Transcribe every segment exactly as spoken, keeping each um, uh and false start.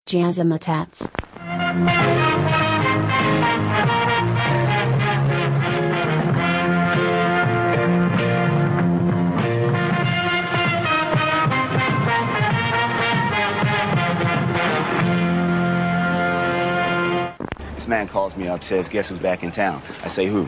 Jazzamatats. This man calls me up, says, guess who's back in town? I say, who?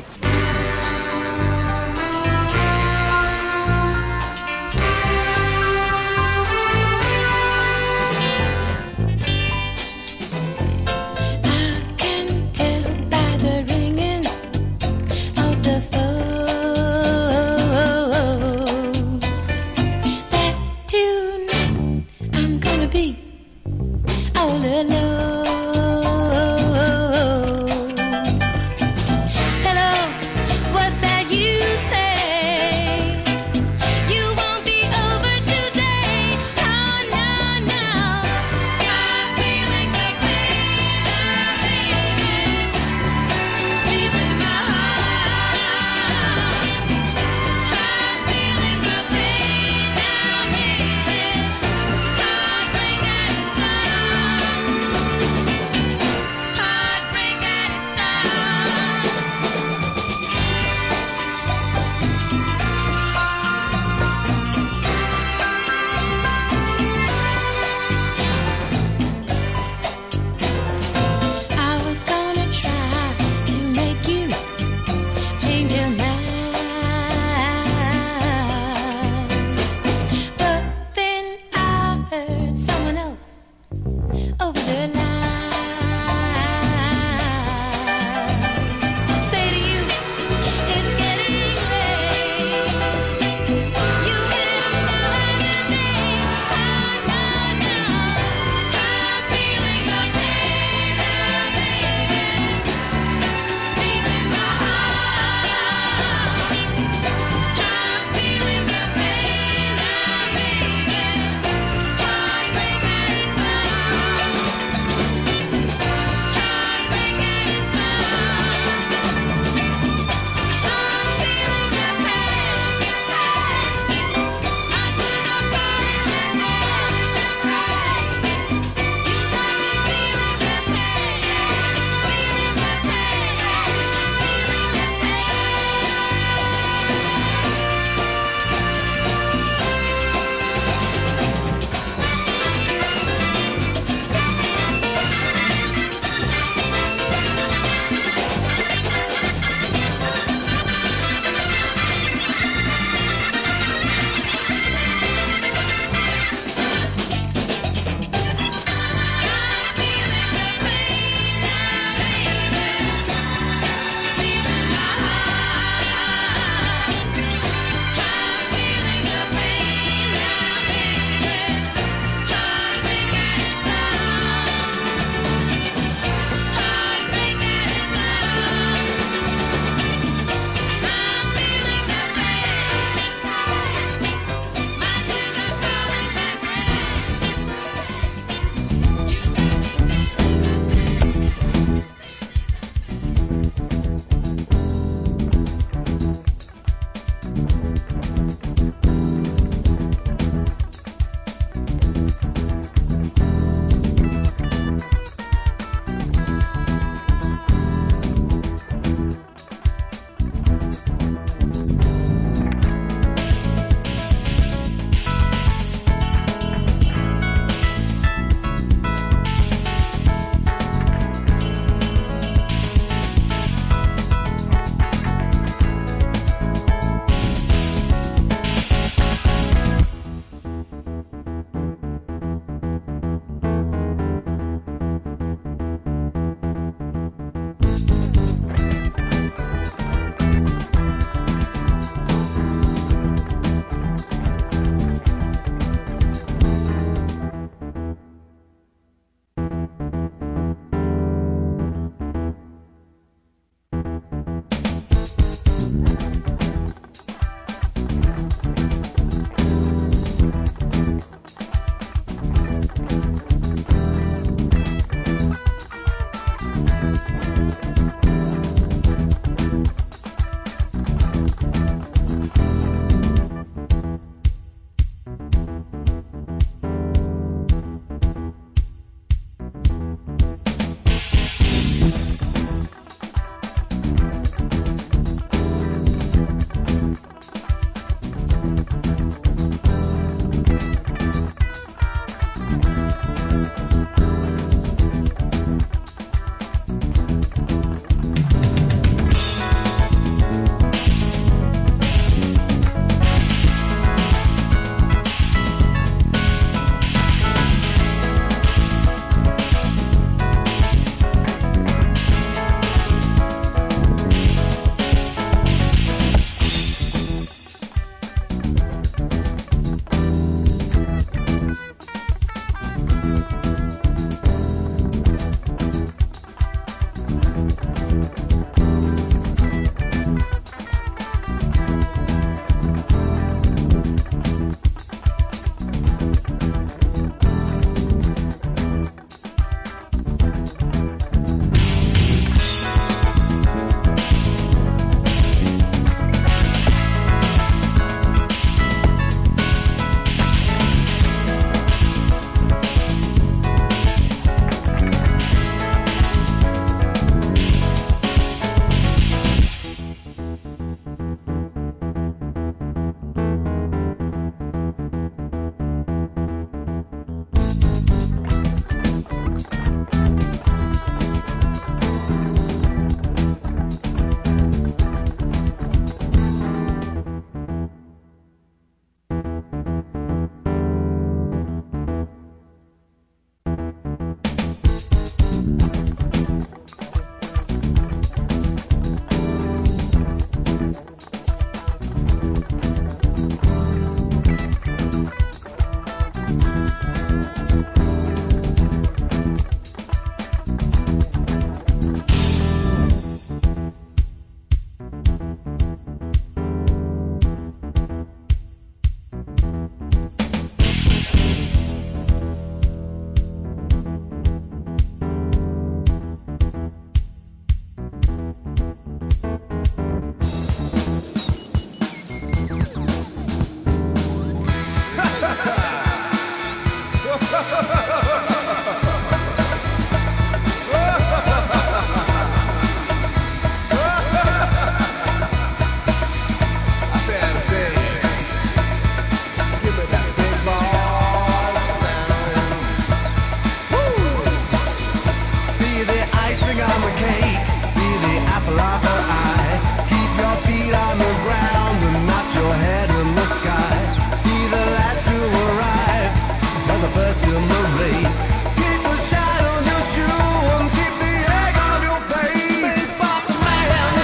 on the cake, be the apple of her eye. Keep your feet on the ground and not your head in the sky. Be the last to arrive, but the first in the race. Keep the shine on your shoe and keep the egg on your face. Big boss man,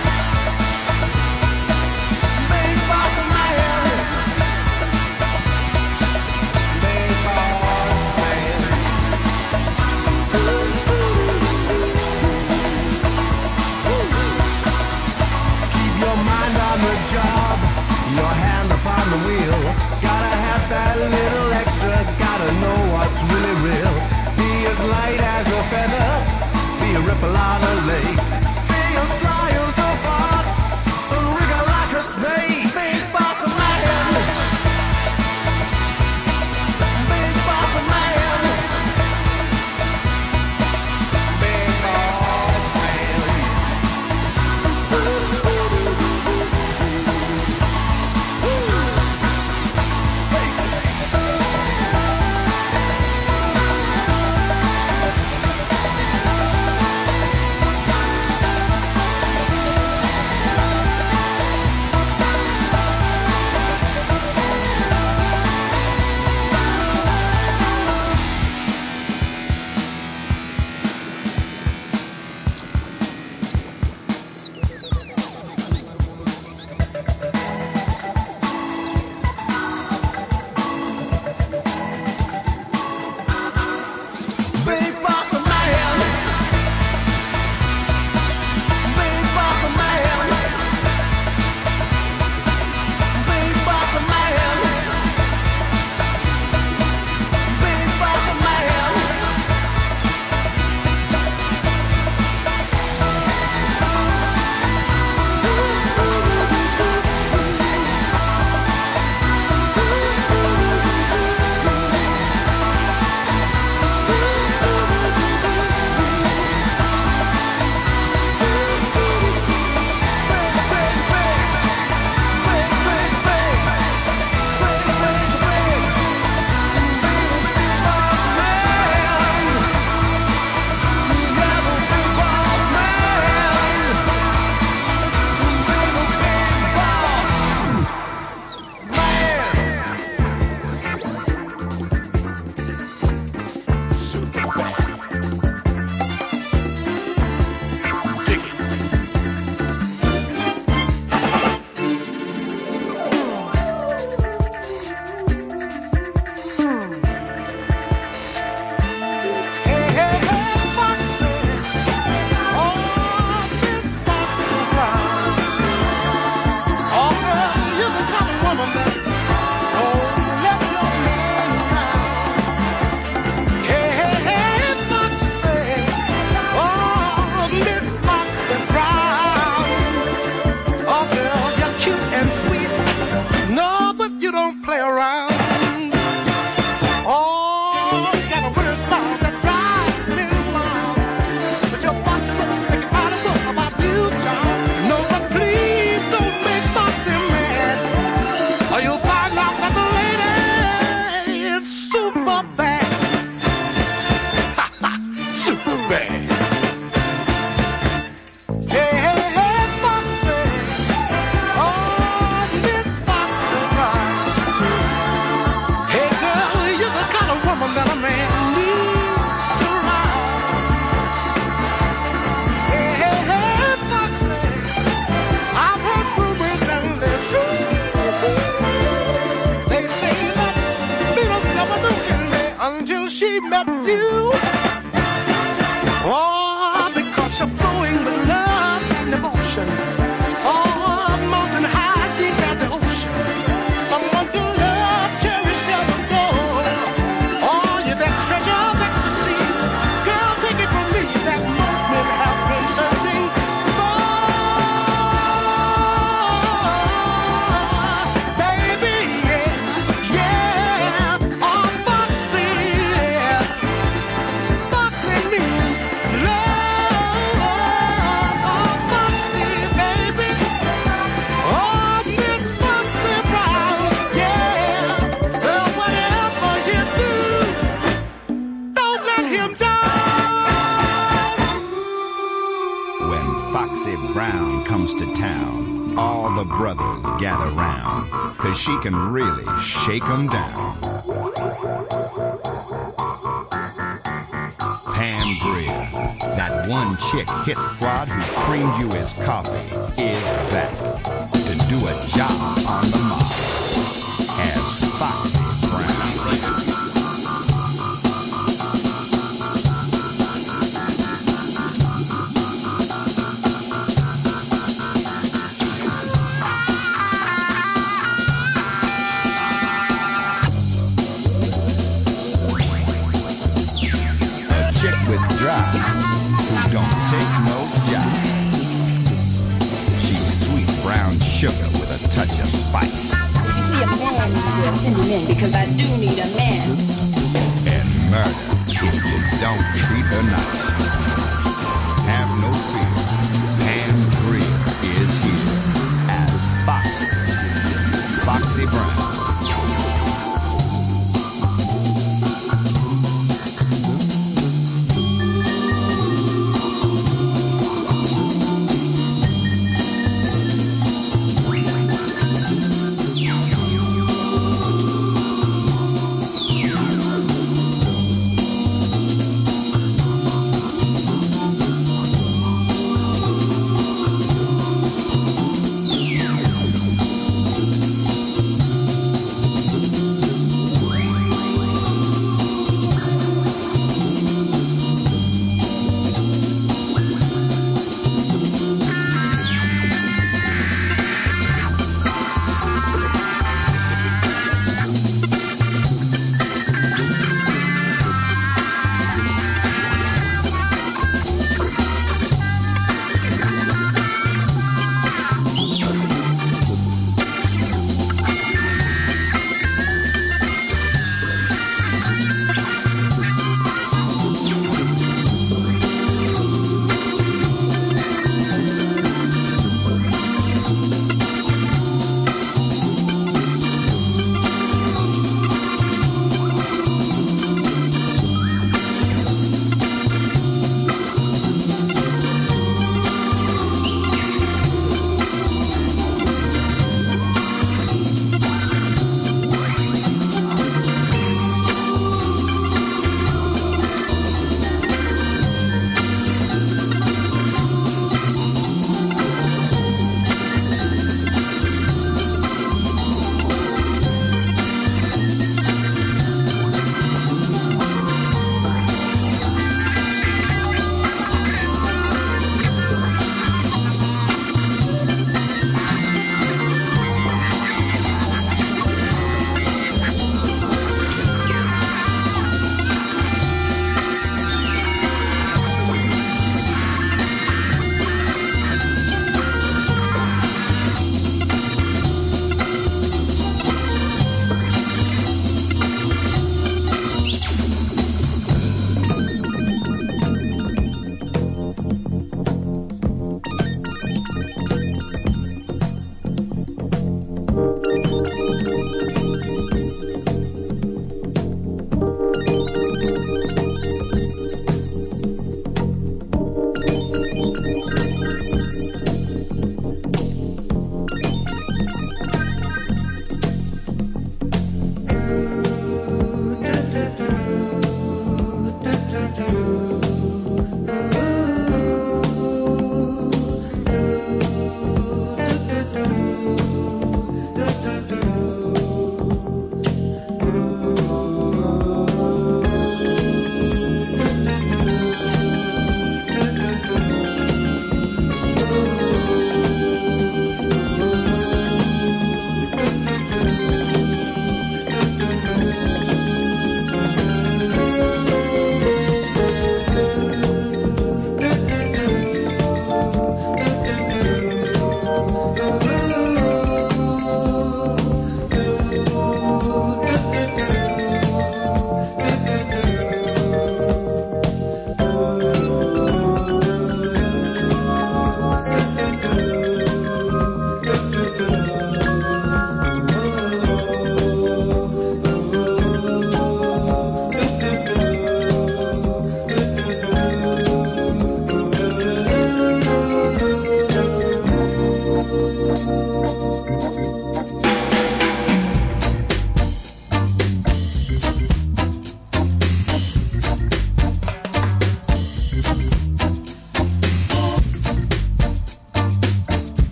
big boss man, big boss man. Keep your mind on the job, your hand upon the wheel. Gotta have that little extra, gotta know what's really real. Be as light as a feather, be a ripple on a lake. Be as sly as a fox, and wriggle like a snake. Big boss man, big boss man, big boss man. Big boss man, big boss man, big boss man, big boss man. Until she met you. Oh, because you're flowing with love and devotion. Oh, mountain high, deep as the ocean. Someone to love, cherish, and adore. Oh, you're that treasure of ecstasy. Girl, take it from me, that most men have been searching for. Baby, yeah, yeah. Oh, Foxy, yeah. Foxy Brown comes to town, all the brothers gather round, 'cause she can really shake 'em down. Pam Grier, that one chick hit squad who creamed you as coffee, is back to do a job on the mob as Foxy Brown. Chick with drive, who don't take no job. She's sweet brown sugar with a touch of spice. Give me a man, you send him in, because I do need a man. And murder if you don't treat her nice. Have no fear, Pam Grier is here as Foxy, Foxy Brown.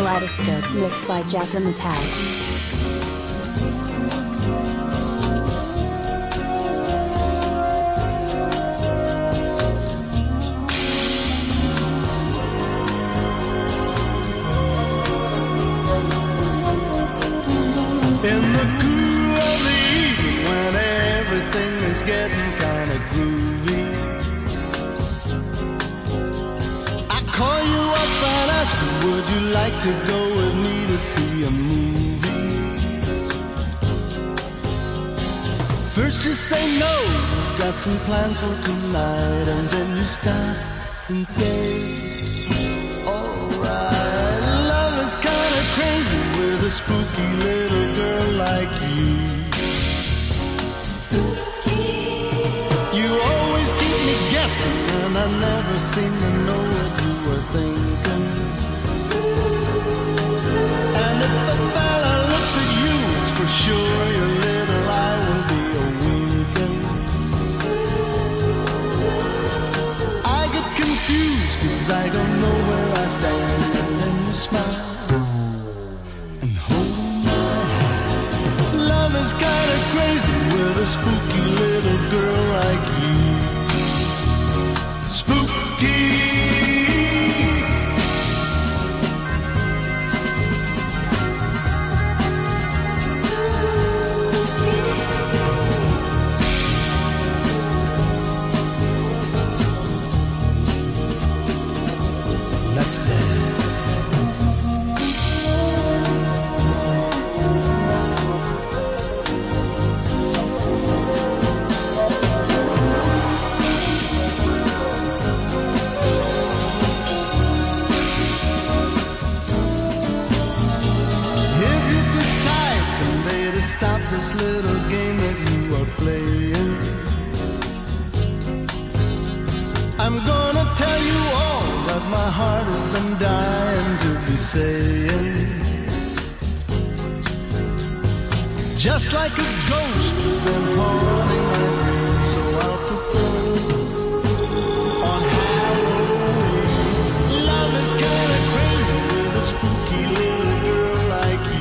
Kaleidoscope mixed by Jazzmatazz. In the cool of the evening when everything is getting kind of groovy, I call you up and ask you, would you like to go with me to see a movie? First you say no, you've got some plans for tonight, and then you stop and say, alright, love is kind of crazy with a spooky little girl like you. You always keep me guessing, and I never seem to know what you were thinking. And if a fella looks at you, it's for sure your little eye will be a winking. I get confused, cause I don't know where I stand, and then you smile. Is kind of crazy with a spooky little girl like you. Spooky. Let's dance. Stop this little game that you are playing. I'm gonna tell you all that my heart has been dying to be saying. Just like a ghost, you've been haunting my dreams, so I'll propose on Halloween. Love is kinda crazy with a spooky little girl like you.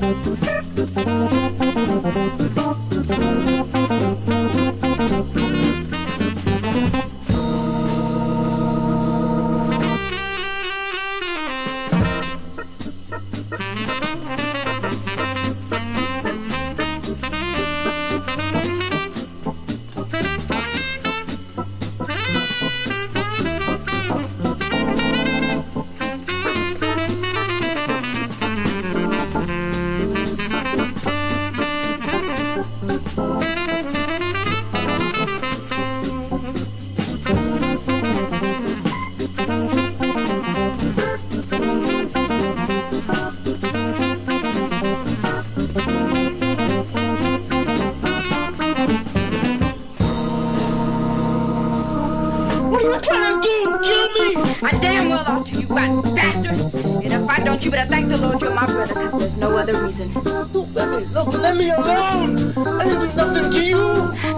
I damn well ought to, you fat bastard. And if I don't, you better thank the Lord you're my brother, because there's no other reason. Look, let me, look, let me alone. I didn't do nothing to you.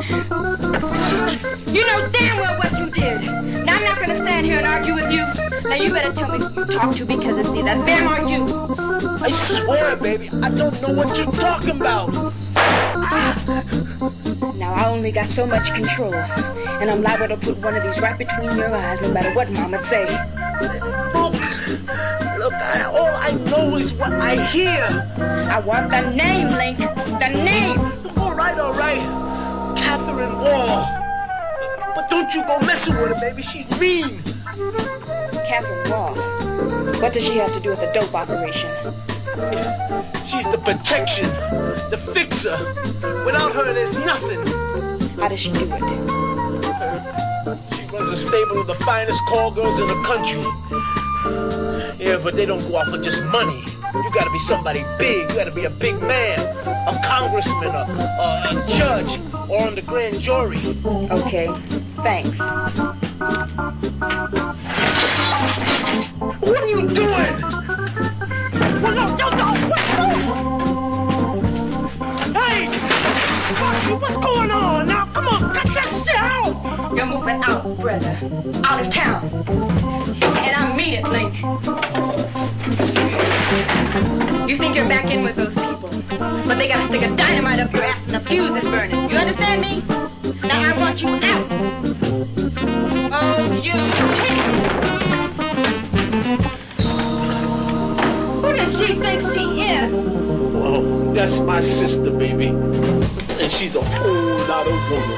You know damn well what you did. Now I'm not going to stand here and argue with you. Now you better tell me who you talk to, because it's either them or you. I swear, baby, I don't know what you're talking about. Now I only got so much control, and I'm liable to put one of these right between your eyes, no matter what Mama say. Look, look, I, all I know is what I hear. I want the name, Link, the name. All right, all right, Catherine Wall. But don't you go messing with her, baby. She's mean. Catherine Wall. What does she have to do with the dope operation? She's the protection, the fixer. Without her, there's nothing. How does she do it? She runs a stable of the finest call girls in the country. Yeah, but they don't go out for just money. You gotta be somebody big. You gotta be a big man, a congressman, a, a, a judge, or on the grand jury. Okay, thanks. What are you doing? Well, no, no, no, what? Hey! What's going on? Now, come on, cut that shit out! You're moving out, brother. Out of town. And I mean it, Link. You think you're back in with those people, but they gotta stick a dynamite up your ass and the fuse is burning. You understand me? Now I want you out. Oh, you can't. Who does she think she is? Well, that's my sister, baby. And she's a whole lot of woman.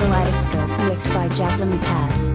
Kaleidoscope mixed by Jazzmatazz.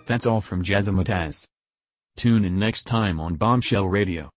That's all from Jazzmatazz. Tune in next time on Bombshell Radio.